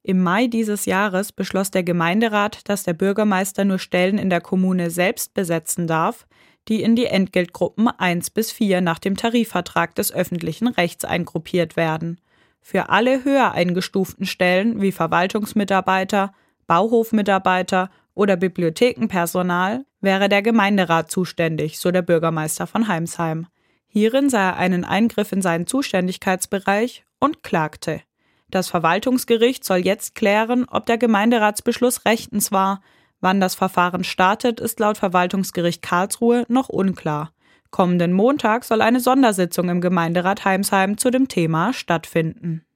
Im Mai dieses Jahres beschloss der Gemeinderat, dass der Bürgermeister nur Stellen in der Kommune selbst besetzen darf, die in die Entgeltgruppen 1 bis 4 nach dem Tarifvertrag des öffentlichen Rechts eingruppiert werden. Für alle höher eingestuften Stellen wie Verwaltungsmitarbeiter, Bauhofmitarbeiter oder Bibliothekenpersonal wäre der Gemeinderat zuständig, so der Bürgermeister von Heimsheim. Hierin sah er einen Eingriff in seinen Zuständigkeitsbereich und klagte. Das Verwaltungsgericht soll jetzt klären, ob der Gemeinderatsbeschluss rechtens war. Wann das Verfahren startet, ist laut Verwaltungsgericht Karlsruhe noch unklar. Kommenden Montag soll eine Sondersitzung im Gemeinderat Heimsheim zu dem Thema stattfinden.